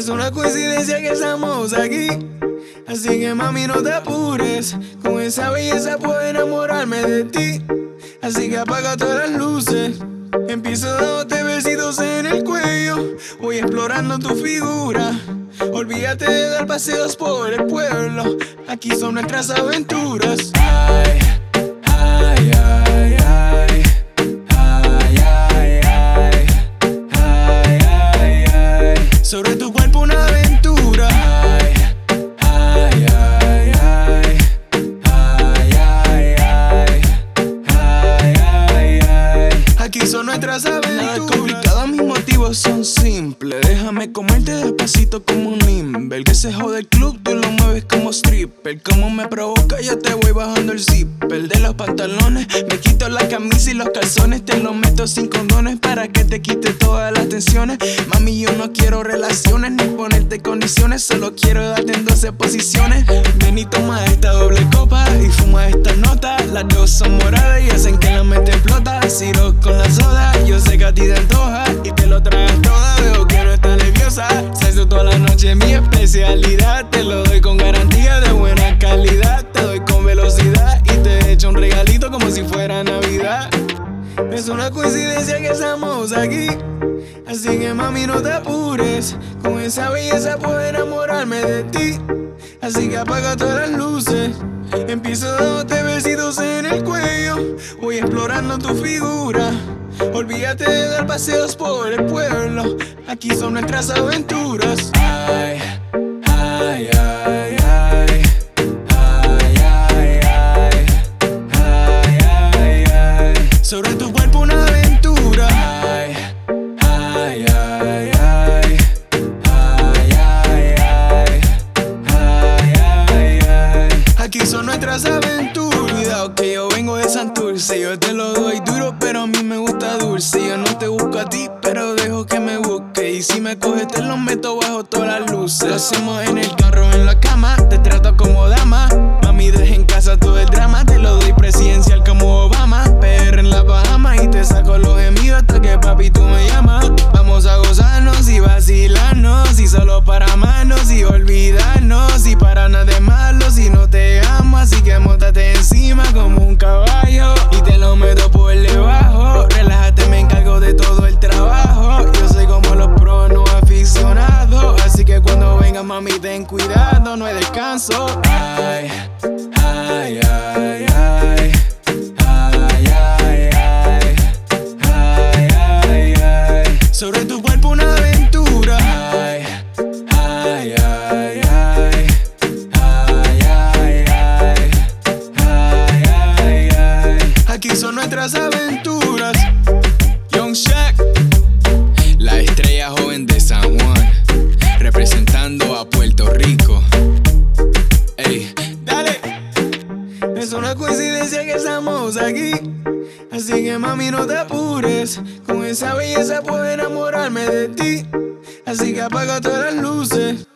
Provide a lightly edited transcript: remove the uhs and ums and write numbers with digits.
Es una coincidencia que estamos aquí, así que mami no te apures. Con esa belleza puedo enamorarme de ti, así que apaga todas las luces. Empiezo dándote besitos en el cuello, voy explorando tu figura. Olvídate de dar paseos por el pueblo, aquí son nuestras aventuras. Ay, ay, ay, ay. Sobre tu cuerpo una aventura. Ay, ay, ay, ay. Ay, ay, ay. Ay, ay, ay. Aquí son nuestras aventuras. Nada complicado, mis motivos son simples. Déjame comerte despacito como un nimble. Que se jode el club, tú lo mueves como stripper. Como me provoca, ya te voy bajando el zipper de los pantalones. Me quito la camisa y los calzones. Te los meto sin condones para que te quite todas las tensiones. Mami, yo no quiero relaciones ni ponerte condiciones. Solo quiero darte en 12 posiciones. Ven y toma esta doble copa y fuma esta nota. Las dos son moradas y hacen que la mente explota. Ciro con la soda, yo sé que a ti te antoja y te lo tragas toda. Veo que no estás nerviosa. Sexo toda la noche es mi especialidad. Te lo doy con garantía de buena calidad. Te doy con velocidad y te echo un regalito como si fuera Navidad. Es una coincidencia que estamos aquí, así que mami no te apures. Con esa belleza puedo enamorarme de ti, así que apaga todas las luces. Empiezo dándote besitos en el cuello, voy explorando tu figura. Olvídate de dar paseos por el pueblo, aquí son nuestras aventuras. Ay, ay, ay, ay. Ay, ay, ay. Ay, ay, ay. Sobre tu cuerpo una aventura. Ay, ay, ay, ay. Ay, ay, ay. Ay, ay, ay. Aquí son nuestras aventuras. Cuidado que yo vengo de Santurce. Yo te lo doy duro, pero a mí me gusta dulce. Yo no te busco a ti, pero dejo que me busque. Y si me coges te lo meto bajo todas las luces. Lo hacemos en el carro, en la cama. Te trato como dama. Mami, deja en casa todo el drama. Te lo doy presidencial como Obama. PR en la Bahamas y te saco los gemidos hasta que papi tú me llamas. Vamos a gozarnos y vacilarnos, y solo para amarnos y olvidarnos, y para nada de malo si no te amo. Así que móntate encima como un caballo y te lo meto por debajo. Relájate, me encargo de todo el trabajo. Yo soy como los pros, no aficionados, así que cuando venga mami ten cuidado, no hay descanso. Ay, ay, ay, ay. Ay, ay, ay. Ay, ay, ay. Sobre tu cuerpo una aventura. Ay, ay, ay, ay. Ay, ay, ay. Ay, ay, ay. Aquí son nuestras aventuras. Young Shaq, la estrella joven de San Juan, representando a Puerto Rico. Ey, dale. Es una coincidencia que estamos aquí, así que mami no te apures. Con esa belleza puedo enamorarme de ti, así que apaga todas las luces.